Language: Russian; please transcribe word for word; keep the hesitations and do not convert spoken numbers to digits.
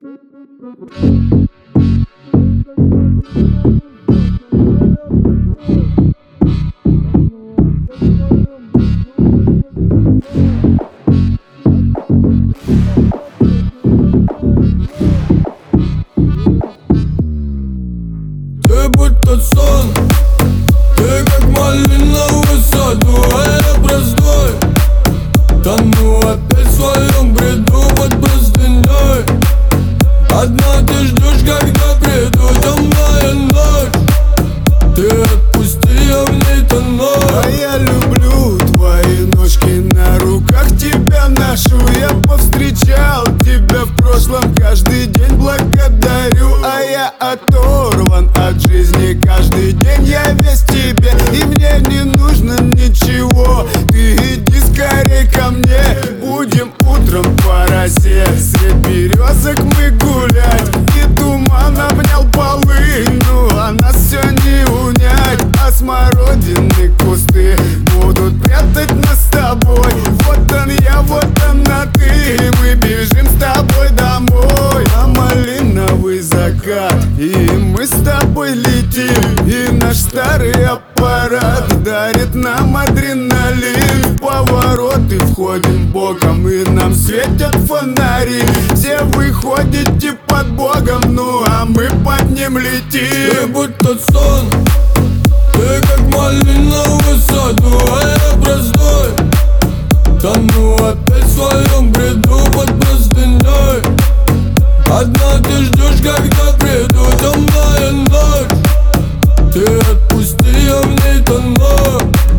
Ты будто сон, ты как малиновый саду, а я простой. Тону опять в своем бреду под простыней. Одна ты ждешь, когда приду, темная ночь. Ты отпусти, я в ней тону. А я люблю твои ножки на руках, тебя ношу. Я повстречал тебя в прошлом, каждый день благодарю. А я оторван от жизни, каждый день я весь тебе. И мне не нужно ничего, ты иди скорей ко мне. Будем утром по росе, средь березок мы гулять. И туман обнял полынь, ну а нас все не унять. А смородины кусты будут прятать нас с тобой. Вот он я, вот она ты, мы бежим с тобой домой. А малиновый закат, и мы с тобой летим. И наш старый аппарат дарит нам адреналин. В повороты входим боком, и нам светят фонари. Все выходите под Богом, ну а мы под ним летим. Ты будто сон, ты как малиновый саду, а я простой. Тону опять в своем бреду под простыней. Одна ты ждешь, когда приду, темная ночь. Ты отпусти, я в ней тону.